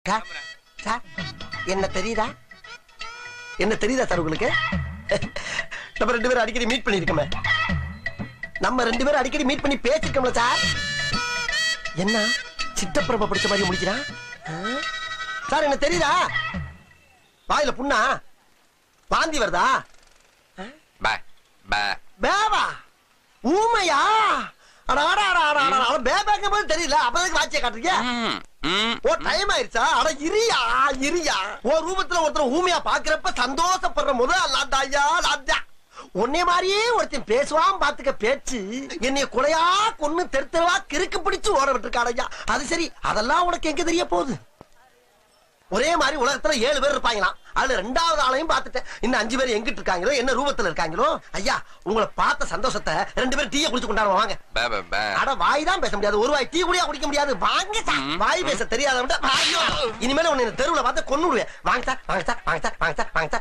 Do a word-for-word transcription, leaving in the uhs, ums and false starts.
Sir என்ன தெரியுதா என்ன தெரியுதா சார் உங்களுக்கு? நம்ம ரெண்டு பேரும் அடிக்கடி மீட் பண்ணிருக்கோமே நம்ம ரெண்டு பேரும் அடிக்கடி மீட் பண்ணி பேசிருக்கோம்ல சார். என்ன சித்தப்பிரப படிச்ச மாதிரி முடிக்கிறான் சார்? என்ன தெரியுதா? வாயில புண்ணா? வாந்தி வருதா? பேவா ஊமையா? தெரியல அப்பதான் வாட்சிய காட்டுறீங்க. ஓ டைம் ஆயிருச்சா? அட இரியா இரியா ஓ ரூபத்துல ஒருத்தர் ஊமையா பாக்குறப்ப சந்தோஷப்படுற முதல் லாத்தாயா லாத்தா உன்னை மாதிரியே ஒருத்தன் பேசுவான் பாத்துக்க பேச்சு என்னைய கொலையா கொன்னு தெரு தெருவா கிறுக்கு பிடிச்சு ஓட விட்டுருக்காடையா. அது சரி அதெல்லாம் உனக்கு எங்க தெரிய போகுது? ஒரே மாதிரி உலகத்துல ஏழு பேர் இருப்பாங்களாம். அதுல ரெண்டாவது ஆளையும் பார்த்துட்டேன். இன்னும் அஞ்சு பேர் எங்கிட்டு இருக்காங்களோ என்ன ரூபத்துல இருக்காங்களோ. ஐயா உங்களை பார்த்த சந்தோஷத்தை ரெண்டு பேரும் டீயை குடிச்சு கொண்டாடுவோம் வாங்க. அட வாய் தான் பேச முடியாது, ஒரு வாய் டீ கூட குடிக்க முடியாது. வாங்க சார், வாய் பேச தெரியாத இனிமேல உன்னை தெருவுல பார்த்து கொன்னுடுவேன். வாங்க சார் வாங்க சார் வாங்க சார் வாங்க சார் வாங்க சார்